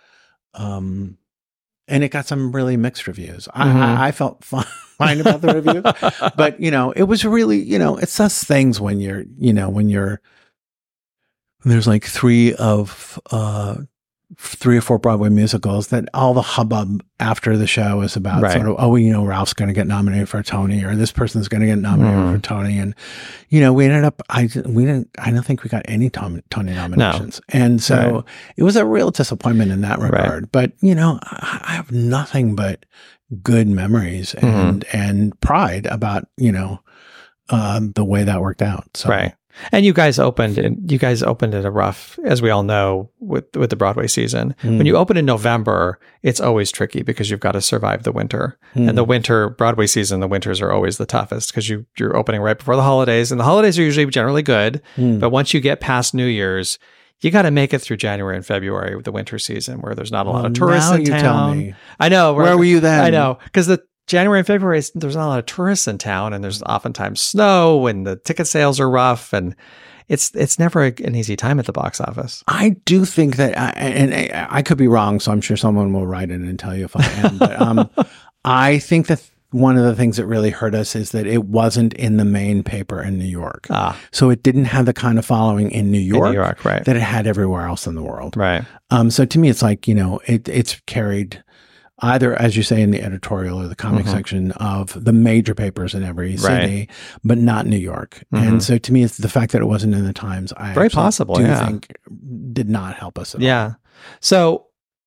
Speaker 2: um, and it got some really mixed reviews. I,
Speaker 1: Mhm.
Speaker 2: I, I felt fine, fine about the reviews, but you know, it was really, you know, it's those things when you're, you know, when you're there's like three of uh, three or four Broadway musicals that all the hubbub after the show is about
Speaker 1: Right.
Speaker 2: sort of, oh, you know, Ralph's going to get nominated for a Tony, or this person's going to get nominated
Speaker 1: Mhm.
Speaker 2: for a Tony. And, you know, we ended up, I, we didn't, I don't think we got any Tom, Tony nominations. And so
Speaker 1: Right.
Speaker 2: it was a real disappointment in that regard. But, you know, I, I have nothing but good memories and, and pride about, you know, um, the way that worked out. So,
Speaker 1: Right. And you guys opened and you guys opened at a rough, as we all know, with with the Broadway season.
Speaker 2: Mm.
Speaker 1: When you open in November, it's always tricky because you've got to survive the winter.
Speaker 2: Mm.
Speaker 1: And the winter Broadway season, the winters are always the toughest because you you're opening right before the holidays, and the holidays are usually generally good.
Speaker 2: Mm.
Speaker 1: But once you get past New Year's, you got to make it through January and February with the winter season, where there's not a lot
Speaker 2: Well,
Speaker 1: of tourists
Speaker 2: now
Speaker 1: in
Speaker 2: you
Speaker 1: town.
Speaker 2: tell me.
Speaker 1: I know.
Speaker 2: Where were you then?
Speaker 1: I know, because the January and February, there's not a lot of tourists in town, and there's oftentimes snow, and the ticket sales are rough, and it's it's never a, an easy time at the box office.
Speaker 2: I do think that, I, and I, I could be wrong, so I'm sure someone will write in and tell you if I am. But um, I think that one of the things that really hurt us is that it wasn't in the main paper in New York.
Speaker 1: Ah.
Speaker 2: So it didn't have the kind of following in New York,
Speaker 1: In New York, right.
Speaker 2: that it had everywhere else in the world.
Speaker 1: Right.
Speaker 2: Um, so to me, it's like, you know, it, it's carried either, as you say, in the editorial or the comic
Speaker 1: Mhm.
Speaker 2: section of the major papers in every city,
Speaker 1: Right.
Speaker 2: but not New York.
Speaker 1: Mhm.
Speaker 2: And so to me, it's the fact that it wasn't in the Times. I
Speaker 1: Very
Speaker 2: actually
Speaker 1: possible,
Speaker 2: do
Speaker 1: yeah.
Speaker 2: think did not help us at all.
Speaker 1: Yeah. So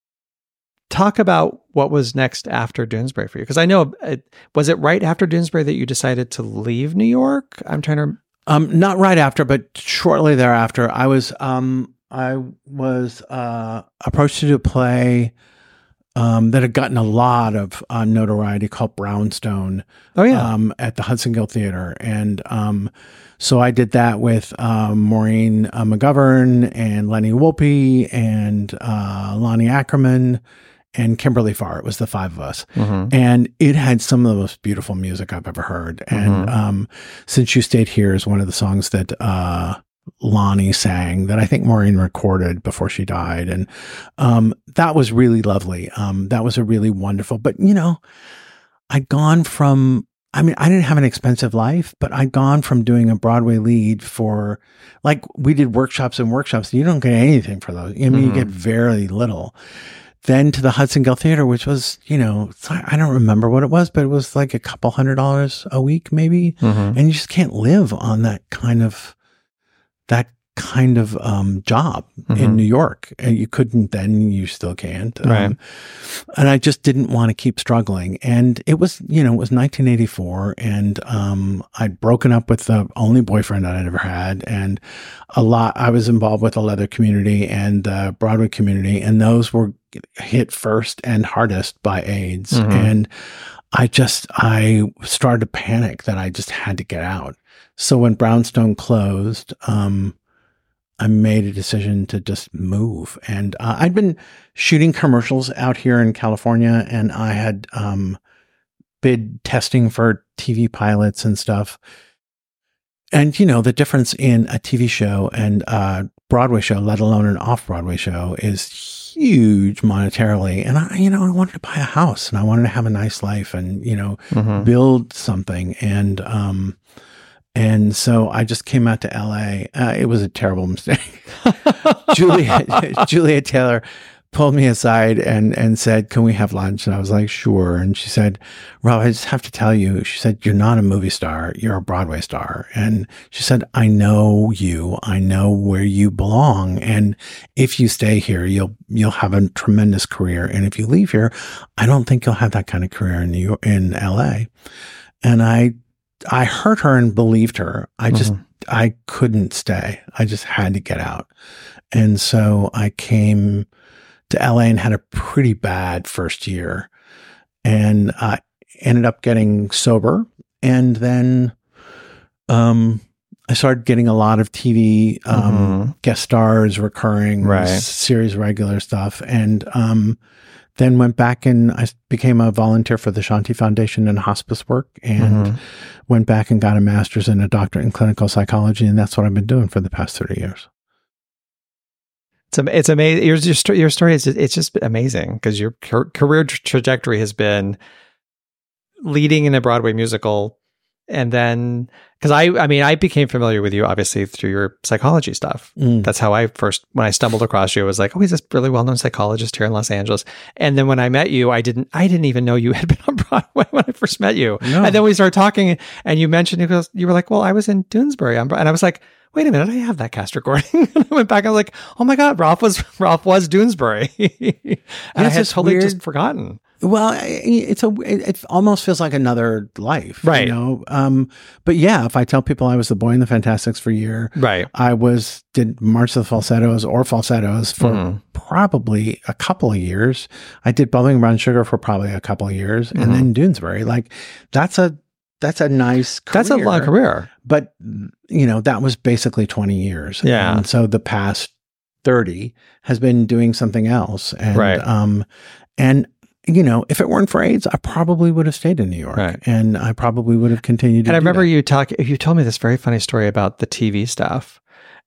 Speaker 1: talk about what was next after Doonesbury for you. Because I know, it, was it right after Doonesbury that you decided to leave New York? I'm trying to...
Speaker 2: Um, not right after, but shortly thereafter, I was um, I was uh, approached to do a play um, that had gotten a lot of uh, notoriety called Brownstone.
Speaker 1: Oh, yeah.
Speaker 2: um, at the Hudson Guild Theater, and um, so I did that with um, Maureen uh, McGovern and Lenny Wolpe and uh, Lonnie Ackerman and Kimberly Farr. It was the five of us.
Speaker 1: Mhm.
Speaker 2: And it had some of the most beautiful music I've ever heard. And
Speaker 1: Mhm.
Speaker 2: um, Since You Stayed Here is one of the songs that uh, Lonnie sang that I think Maureen recorded before she died. And um, that was really lovely. Um, that was a really wonderful, but you know, I'd gone from, I mean, I didn't have an expensive life, but I'd gone from doing a Broadway lead for, like, we did workshops and workshops. You don't get anything for those. I mean,
Speaker 1: Mhm.
Speaker 2: you get very little. Then to the Hudson Guild Theater, which was, you know, it's like- I don't remember what it was, but it was like a couple hundred dollars a week, maybe.
Speaker 1: Mhm.
Speaker 2: And you just can't live on that kind of, that kind of um, job
Speaker 1: Mhm.
Speaker 2: in New York. And you couldn't then, you still can't.
Speaker 1: Right.
Speaker 2: Um, and I just didn't want to keep struggling. And it was, you know, it was nineteen eighty-four, and um, I'd broken up with the only boyfriend that I'd ever had. And a lot, I was involved with the leather community and the Broadway community, and those were hit first and hardest by AIDS.
Speaker 1: Mhm.
Speaker 2: And I just, I started to panic that I just had to get out. So when Brownstone closed, um, I made a decision to just move. And uh, I'd been shooting commercials out here in California, and I had um, been testing for T V pilots and stuff. And, you know, the difference in a T V show and a Broadway show, let alone an off-Broadway show, is huge monetarily. And I, you know, I wanted to buy a house, and I wanted to have a nice life and, you know,
Speaker 1: Mhm.
Speaker 2: build something. And, um, and so I just came out to L A. Uh, it was a terrible mistake. Julia, Julia Taylor pulled me aside and, and said, "Can we have lunch?" And I was like, "Sure." And she said, "Rob, I just have to tell you," she said, "you're not a movie star. You're a Broadway star." And she said, "I know you. I know where you belong. And if you stay here, you'll, you'll have a tremendous career. And if you leave here, I don't think you'll have that kind of career in New York, in L A." And I, I heard her and believed her. I just,
Speaker 1: Mhm.
Speaker 2: I couldn't stay. I just had to get out. And so I came to L A and had a pretty bad first year, and I ended up getting sober. And then, um, I started getting a lot of T V, um,
Speaker 1: Mhm.
Speaker 2: guest stars, recurring,
Speaker 1: Right.
Speaker 2: series regular stuff. And, um, then went back and I became a volunteer for the Shanti Foundation in hospice work, and
Speaker 1: Mhm.
Speaker 2: went back and got a master's and a doctorate in clinical psychology. And that's what I've been doing for the past thirty years.
Speaker 1: It's am- it's amazing. Your your, sto- your story is it's just amazing because your car- career tra- trajectory has been leading in a Broadway musical, and then because I I mean I became familiar with you obviously through your psychology stuff.
Speaker 2: Mm.
Speaker 1: That's how I first when I stumbled across you. I was like, oh, he's this really well known psychologist here in Los Angeles. And then when I met you, I didn't I didn't even know you had been on Broadway when I first met you.
Speaker 2: No.
Speaker 1: And then we started talking, and you mentioned you goes- you were like, well, I was in Doonesbury, on Bro-" and I was like, wait a minute, I have that cast recording. And I went back. I was like, oh my God, Ralph was Ralph was Doonesbury, and I
Speaker 2: it's
Speaker 1: had
Speaker 2: just
Speaker 1: totally
Speaker 2: weird.
Speaker 1: just forgotten.
Speaker 2: Well, I- it's a, it, it almost feels like another life,
Speaker 1: Right.
Speaker 2: You know? Um, but yeah, if I tell people I was the boy in the Fantastics for a year,
Speaker 1: Right.
Speaker 2: I was, did March of the Falsettos or falsettos for
Speaker 1: Mhm.
Speaker 2: probably a couple of years. I did Bubbling Brown Sugar for probably a couple of years,
Speaker 1: Mhm.
Speaker 2: and then Doonesbury. Like that's a, that's a nice career.
Speaker 1: That's a long career.
Speaker 2: But, you know, that was basically twenty years.
Speaker 1: Yeah.
Speaker 2: And so the past thirty has been doing something else. And,
Speaker 1: Right.
Speaker 2: um, and, you know, if it weren't for AIDS, I probably would have stayed in New York,
Speaker 1: Right.
Speaker 2: and I probably would have continued to
Speaker 1: And I
Speaker 2: do
Speaker 1: remember
Speaker 2: that.
Speaker 1: you talk. You told me this very funny story about the T V stuff,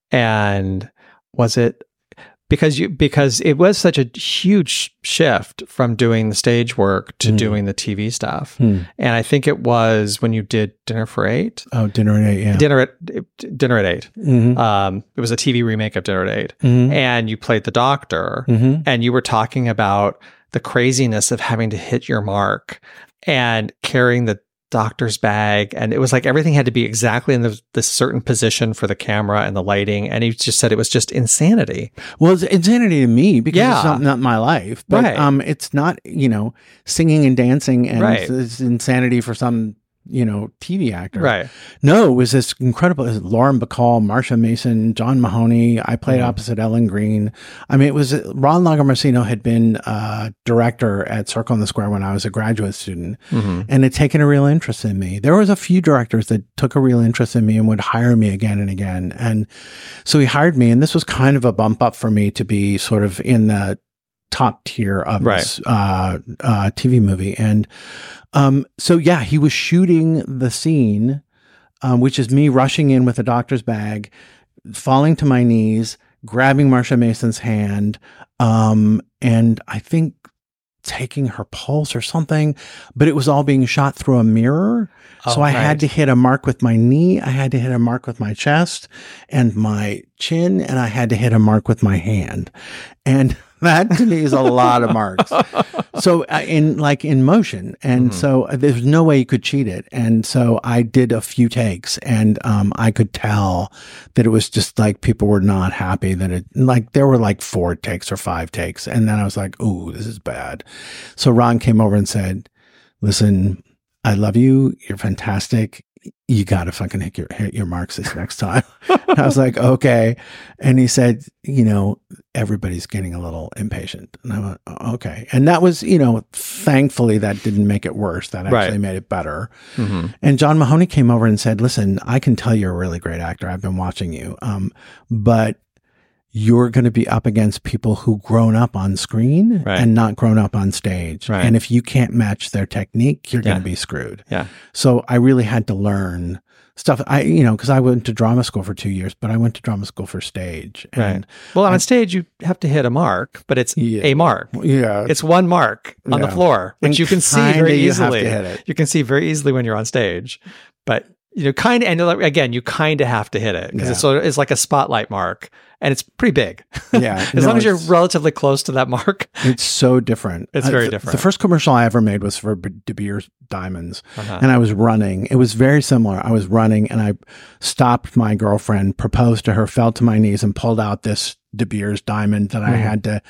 Speaker 1: And was it because you because it was such a huge shift from doing the stage work to
Speaker 2: Mm.
Speaker 1: doing the T V stuff.
Speaker 2: Mm.
Speaker 1: And I think it was when you did Dinner for Eight.
Speaker 2: Oh, Dinner at Eight, yeah.
Speaker 1: Dinner at Dinner at Eight.
Speaker 2: Mhm.
Speaker 1: Um, it was a T V remake of Dinner at Eight,
Speaker 2: Mhm.
Speaker 1: and you played the doctor,
Speaker 2: Mhm.
Speaker 1: and you were talking about the craziness of having to hit your mark and carrying the doctor's bag, and it was like everything had to be exactly in the, the certain position for the camera and the lighting, and he just said it was just insanity.
Speaker 2: Well, it's insanity to me because
Speaker 1: Yeah.
Speaker 2: it's not, not my life. But
Speaker 1: Right.
Speaker 2: um, it's not, you know, singing and dancing and
Speaker 1: Right.
Speaker 2: it's insanity for some, you know, T V actor.
Speaker 1: Right.
Speaker 2: No, it was this incredible. It was Lauren Bacall, Marsha Mason, John Mahoney. I played
Speaker 1: Mhm.
Speaker 2: opposite Ellen Green. I mean, it was Ron Lagomarsino had been uh, director at Circle in the Square when I was a graduate student,
Speaker 1: Mm-hmm.
Speaker 2: and had taken a real interest in me. There was a few directors that took a real interest in me and would hire me again and again. And so he hired me, and this was kind of a bump up for me to be sort of in the top tier of
Speaker 1: Right.
Speaker 2: this uh, uh, T V movie. And um, so, yeah, he was shooting the scene, um, which is me rushing in with a doctor's bag, falling to my knees, grabbing Marsha Mason's hand, um, and I think taking her pulse or something, but it was all being shot through a mirror. So
Speaker 1: Oh,
Speaker 2: I
Speaker 1: right.
Speaker 2: had to hit a mark with my knee, I had to hit a mark with my chest and my chin, and I had to hit a mark with my hand. And that to me is a lot of marks. So uh, in like in motion. And
Speaker 1: Mm-hmm.
Speaker 2: so uh, there's no way you could cheat it. And so I did a few takes, and um, I could tell that it was just like people were not happy that it, like there were like four takes or five takes. And then I was like, ooh, this is bad. So Ron came over and said, listen, I love you. You're fantastic. You got to fucking hit your, hit your marks this next time. I was like, okay. And he said, you know, everybody's getting a little impatient. And I went, oh, okay. And that was, you know, thankfully that didn't make it worse. That actually
Speaker 1: Right.
Speaker 2: made it better.
Speaker 1: Mm-hmm.
Speaker 2: And John Mahoney came over and said, listen, I can tell you're a really great actor. I've been watching you. Um, but you're going to be up against people who grown up on screen
Speaker 1: Right.
Speaker 2: and not grown up on stage.
Speaker 1: Right.
Speaker 2: And if you can't match their technique, you're going
Speaker 1: Yeah.
Speaker 2: to be screwed.
Speaker 1: Yeah.
Speaker 2: So I really had to learn stuff. I, you know, because I went to drama school for two years, but I went to drama school for stage.
Speaker 1: Right.
Speaker 2: And
Speaker 1: Well, on
Speaker 2: I-
Speaker 1: stage, you have to hit a mark, but it's
Speaker 2: Yeah.
Speaker 1: a mark.
Speaker 2: yeah,
Speaker 1: It's one mark on the
Speaker 2: Yeah.
Speaker 1: floor, which
Speaker 2: And
Speaker 1: you can see
Speaker 2: kinda
Speaker 1: very
Speaker 2: you have
Speaker 1: easily.
Speaker 2: to hit it.
Speaker 1: You can see very easily when you're on stage, but you know, kind of, and again, you kind of have to hit it because
Speaker 2: Yeah.
Speaker 1: it's sort of, it's like a spotlight mark, and it's pretty big.
Speaker 2: Yeah.
Speaker 1: as
Speaker 2: No,
Speaker 1: long as you're
Speaker 2: it's-
Speaker 1: relatively close to that mark.
Speaker 2: It's so different.
Speaker 1: It's
Speaker 2: Uh,
Speaker 1: very
Speaker 2: th-
Speaker 1: different.
Speaker 2: The first commercial I ever made was for B- De Beers Diamonds,
Speaker 1: Uh-huh.
Speaker 2: and I was running. It was very similar. I was running, and I stopped my girlfriend, proposed to her, fell to my knees, and pulled out this De Beers diamond that I
Speaker 1: Mhm.
Speaker 2: had to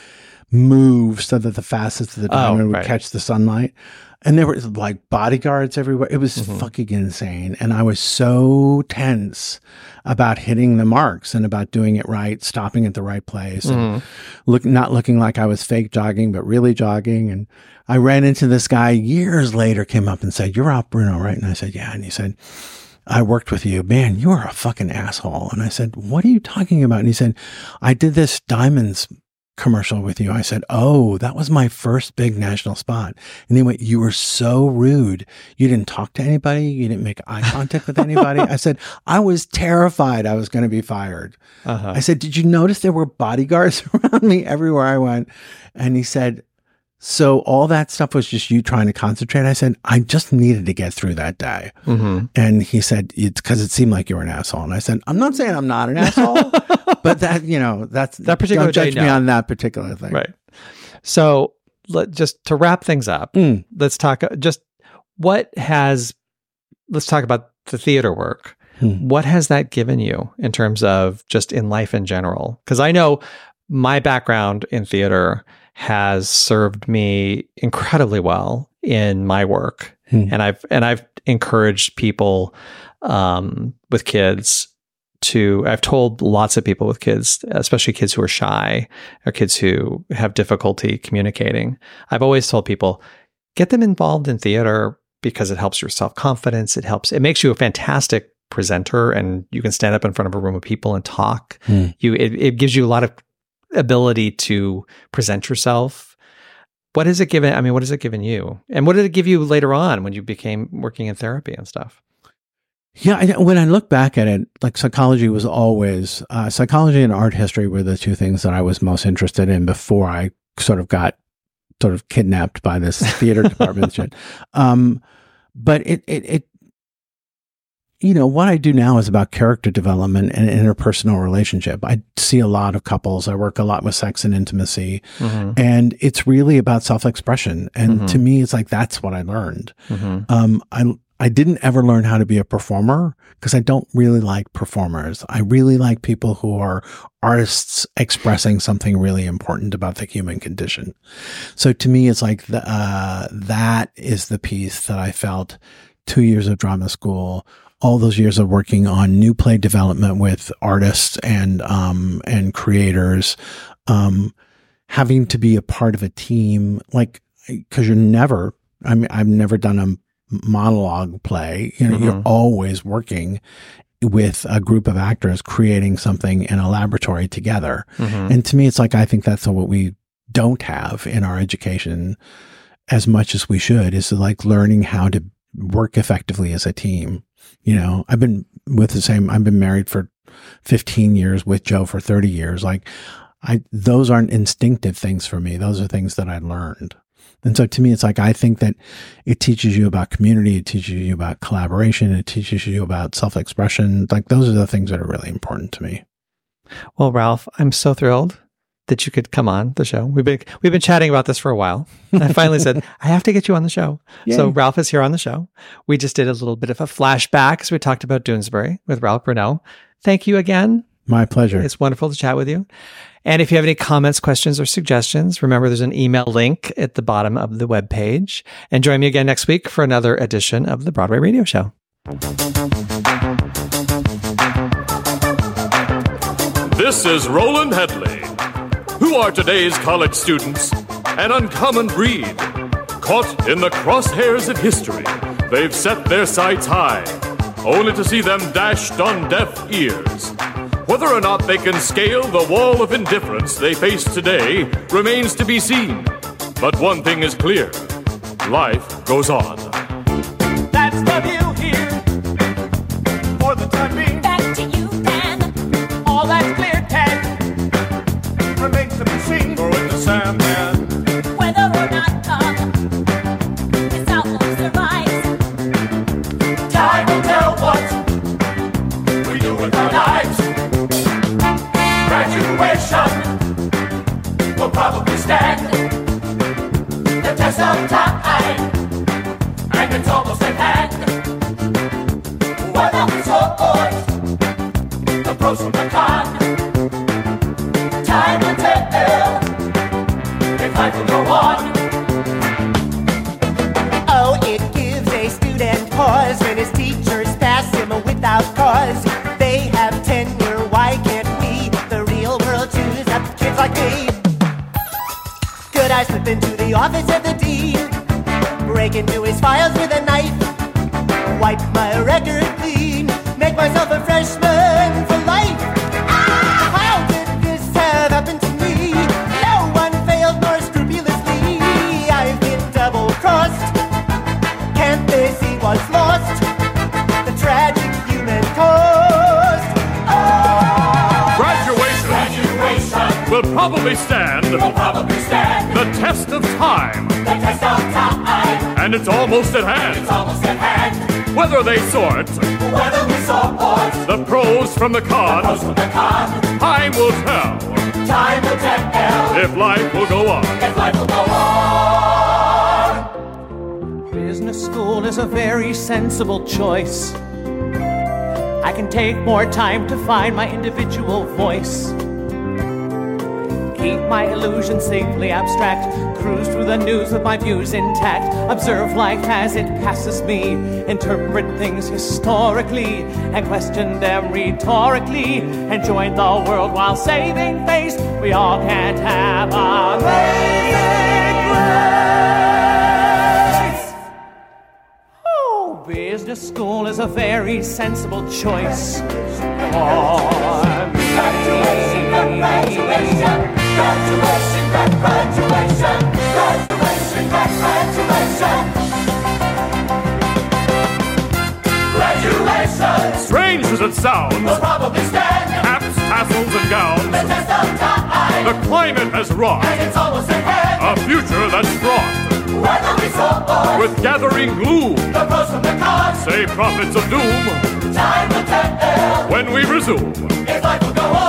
Speaker 2: move so that the facets of the
Speaker 1: Oh,
Speaker 2: diamond would
Speaker 1: right.
Speaker 2: catch the sunlight. And there were like bodyguards everywhere. It was
Speaker 1: Mhm.
Speaker 2: fucking insane. And I was so tense about hitting the marks and about doing it right, stopping at the right place, and
Speaker 1: Mhm.
Speaker 2: look, not looking like I was fake jogging, but really jogging. And I ran into this guy years later, came up and said, "You're Ralph Bruno, right?" And I said, "Yeah." And he said, "I worked with you. Man, you are a fucking asshole." And I said, "What are you talking about?" And he said, "I did this Diamonds commercial with you." I said, "Oh, that was my first big national spot." And he went, "You were so rude. You didn't talk to anybody. You didn't make eye contact with anybody." I said, "I was terrified I was going to be fired."
Speaker 1: Uh-huh.
Speaker 2: I said, "Did you notice there were bodyguards around me everywhere I went?" And he said, "So all that stuff was just you trying to concentrate?" I said, "I just needed to get through that day."
Speaker 1: Mhm.
Speaker 2: And he said, "It's because it seemed like you were an asshole." And I said, "I'm not saying I'm not an asshole, but that, you know, that's
Speaker 1: That particular
Speaker 2: don't judge
Speaker 1: day,
Speaker 2: me
Speaker 1: no.
Speaker 2: on that particular thing."
Speaker 1: Right. So let, just to wrap things up,
Speaker 2: Mm.
Speaker 1: let's talk just what has, let's talk about the theater work.
Speaker 2: Hmm.
Speaker 1: What has that given you in terms of just in life in general? Because I know my background in theater has served me incredibly well in my work.
Speaker 2: Hmm.
Speaker 1: And I've, and I've encouraged people um, with kids to, I've told lots of people with kids, especially kids who are shy or kids who have difficulty communicating. I've always told people, get them involved in theater because it helps your self-confidence. It helps, it makes you a fantastic presenter, and you can stand up in front of a room of people and talk.
Speaker 2: Hmm.
Speaker 1: You, it, it gives you a lot of ability to present yourself. What has it given? I mean, what has it given you? And what did it give you later on when you became working in therapy and stuff?
Speaker 2: Yeah, I, when I look back at it, like psychology was always, uh, psychology and art history were the two things that I was most interested in before I sort of got sort of kidnapped by this theater department shit. Um, but it, it, it, you know, what I do now is about character development and interpersonal relationship. I see a lot of couples. I work a lot with sex and intimacy, mm-hmm. and it's really about self-expression. And mm-hmm. to me, it's like, that's what I learned. Mm-hmm. Um, I, I didn't ever learn how to be a performer because I don't really like performers. I really like people who are artists expressing something really important about the human condition. So to me, it's like the, uh, that is the piece that I felt two years of drama school, all those years of working on new play development with artists and, um, and creators, um, having to be a part of a team, like, cause you're never, I mean, I've never done a monologue play. You know, mm-hmm. you're always working with a group of actors creating something in a laboratory together. Mm-hmm. And to me, it's like, I think that's what we don't have in our education as much as we should, is like learning how to work effectively as a team. You know, I've been with the same, I've been married for fifteen years, with Joe for thirty years. Like I, those aren't instinctive things for me. Those are things that I learned. And so to me, it's like, I think that it teaches you about community, it teaches you about collaboration, it teaches you about self-expression. Like those are the things that are really important to me.
Speaker 1: Well, Ralph, I'm so thrilled that you could come on the show. We've been, we've been chatting about this for a while. And I finally said, I have to get you on the show. Yay. So Ralph is here on the show. We just did a little bit of a flashback as we talked about Doonesbury with Ralph Brunelle. Thank you again.
Speaker 2: My pleasure.
Speaker 1: It's wonderful to chat with you. And if you have any comments, questions, or suggestions, remember there's an email link at the bottom of the webpage. And join me again next week for another edition of the Broadway Radio Show.
Speaker 7: This is Roland Headley. Who are today's college students? An uncommon breed. Caught in the crosshairs of history, they've set their sights high, only to see them dashed on deaf ears. Whether or not they can scale the wall of indifference they face today remains to be seen. But one thing is clear, life goes on.
Speaker 3: That's the view here. For the time being.
Speaker 8: Back to you, Dan.
Speaker 3: All that's clear, Ted. Remains to be seen.
Speaker 7: Throw in the sand, man.
Speaker 8: Whether or not Tom this outlaw survives.
Speaker 3: Time will tell what we do with our lives. Graduation will probably stand the test of time, and it's almost at hand. Whether we support the pros from the con, time will tell if life will go on. Oh, it gives a student pause when his teachers pass him without cause. They have tenure, why can't we? The real world choose up kids like me. Could I slip into the office of the dean, break into his files with a knife, wipe my record clean, make myself a freshman for life? Ah, how did this have happened to me? No one failed more scrupulously. I've been double-crossed. Can't they see what's lost? The tragic human cost. Oh.
Speaker 7: Graduation,
Speaker 3: Graduation
Speaker 7: will probably stand,
Speaker 3: will probably stand
Speaker 7: the test of time,
Speaker 3: the test of time.
Speaker 7: and it's almost at hand.
Speaker 3: It's almost at hand.
Speaker 7: Whether they sort
Speaker 3: Whether we support
Speaker 7: the pros from the
Speaker 3: pros
Speaker 7: con,
Speaker 3: from the con,
Speaker 7: time will tell
Speaker 3: time will tell
Speaker 7: if life will go on.
Speaker 3: if life will go on. Business school is a very sensible choice. I can take more time to find my individual voice. Keep my illusions safely abstract. Cruise through the news with my views intact. Observe life as it passes me. Interpret things historically and question them rhetorically. And join the world while saving face. We all can't have amazing grace. Oh, business school is a very sensible choice. For me. Graduation, graduation. Graduation, graduation, graduation, graduation, graduation.
Speaker 7: and sounds.
Speaker 3: We'll probably stand
Speaker 7: Caps, tassels, and gowns.
Speaker 3: the test of time.
Speaker 7: The climate has wrought
Speaker 3: And it's almost ahead.
Speaker 7: a future that's fraught
Speaker 3: Weather be so bored.
Speaker 7: with gathering gloom.
Speaker 3: The pros from the cons.
Speaker 7: Say prophets of doom
Speaker 3: Time will tell
Speaker 7: when we resume.
Speaker 3: if life will go on.